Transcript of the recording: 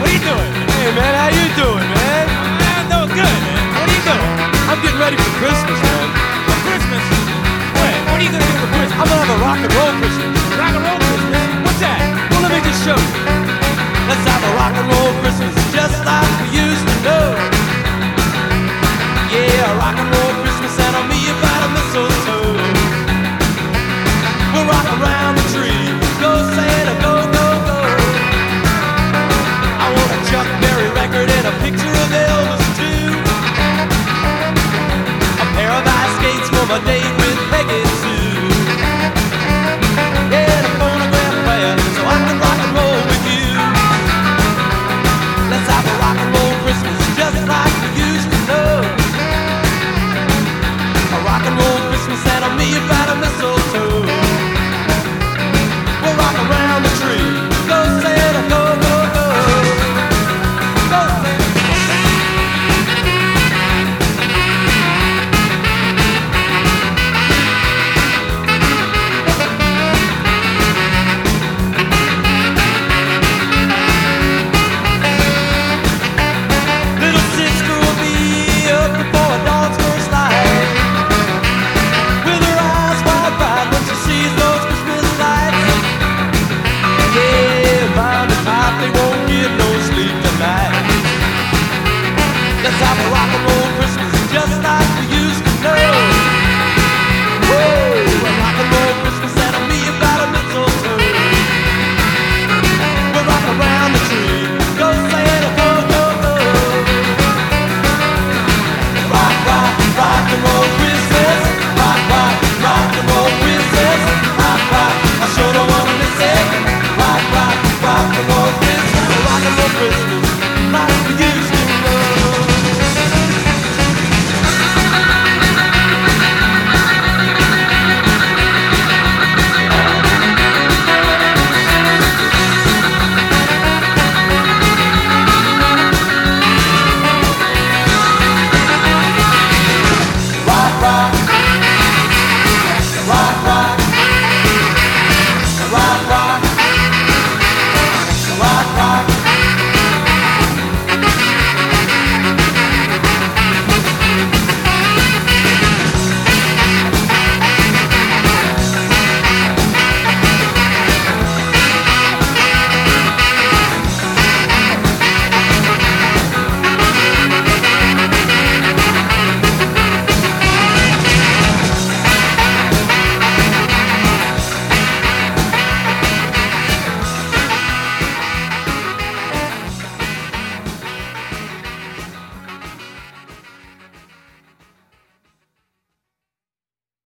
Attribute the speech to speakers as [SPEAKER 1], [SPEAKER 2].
[SPEAKER 1] What are you doing?
[SPEAKER 2] Hey man, how you doing, man?
[SPEAKER 1] I'm doing good, man. What are you doing?
[SPEAKER 2] I'm getting ready for Christmas, man.
[SPEAKER 1] For Christmas? What are you gonna do for Christmas?
[SPEAKER 2] I'm gonna have a rock and roll Christmas.
[SPEAKER 1] Rock and roll Christmas? What's that?
[SPEAKER 2] Well, let me just show you. Let's have a rock and roll Christmas just like we used to know.